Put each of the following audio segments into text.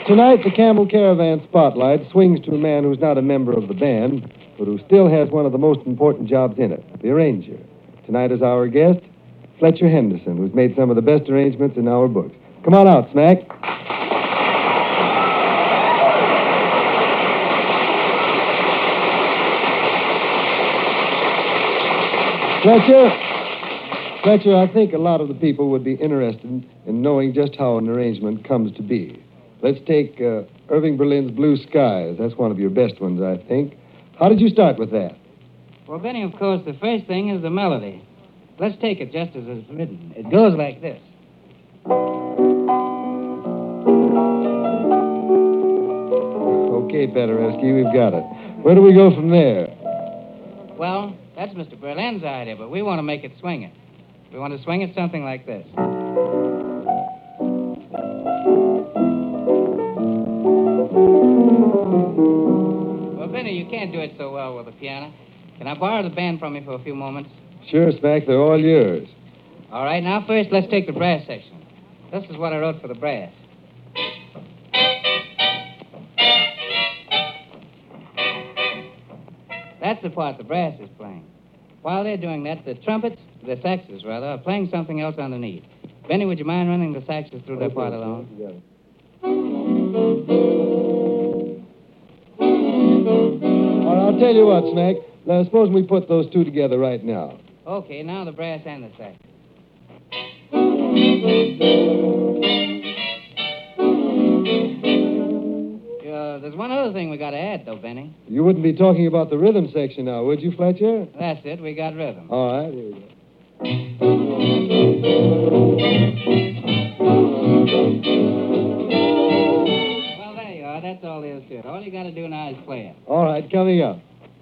Tonight, the Camel Caravan Spotlight swings to a man who's not a member of the band, but who still has one of the most important jobs in it, the arranger. Tonight is our guest, Fletcher Henderson, who's made some of the best arrangements in our books. Come on out, Smack. Fletcher, I think a lot of the people would be interested in knowing just how an arrangement comes to be. Let's take Irving Berlin's Blue Skies. That's one of your best ones, I think. How did you start with that? Well, Benny, of course, the first thing is the melody. Let's take it just as it's written. It goes like this. Okay, Paderewski, we've got it. Where do we go from there? Well, that's Mr. Berlin's idea, but we want to make it swing it. We want to swing it something like this. Well, Benny, you can't do it so well with the piano. Can I borrow the band from you for a few moments? Sure, Smack, they're all yours. All right, now first let's take the brass section. This is what I wrote for the brass. That's the part the brass is playing. While they're doing that, the saxes, are playing something else underneath. Benny, would you mind running the saxes through that part alone? All right, I'll tell you what, Smack. Now, suppose we put those two together right now. Okay, now the brass and the sax. There's one other thing we got to add, though, Benny. You wouldn't be talking about the rhythm section now, would you, Fletcher? That's it. We got rhythm. All right, here we go. Well, there you are. That's all there is to it. All you got to do now is play it. All right, coming up.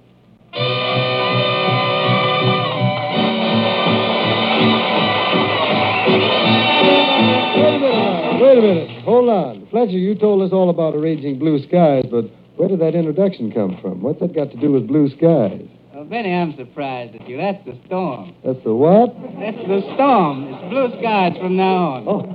Wait a minute. Hold on. Fletcher, you told us all about arranging Blue Skies, but where did that introduction come from? What's that got to do with Blue Skies? Well, Benny, I'm surprised at you. That's the storm. That's the what? That's the storm. It's Blue Skies from now on. Oh.